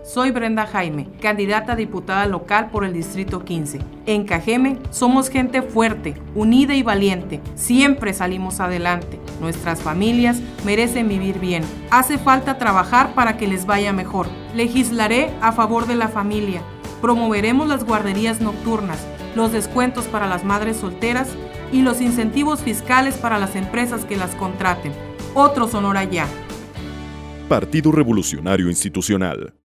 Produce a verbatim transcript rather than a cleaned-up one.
Soy Brenda Jaime, candidata a diputada local por el Distrito quince. En Cajeme somos gente fuerte, unida y valiente. Siempre salimos adelante. Nuestras familias merecen vivir bien. Hace falta trabajar para que les vaya mejor. Legislaré a favor de la familia. Promoveremos las guarderías nocturnas, los descuentos para las madres solteras y los incentivos fiscales para las empresas que las contraten. Otro Sonora ya. Partido Revolucionario Institucional.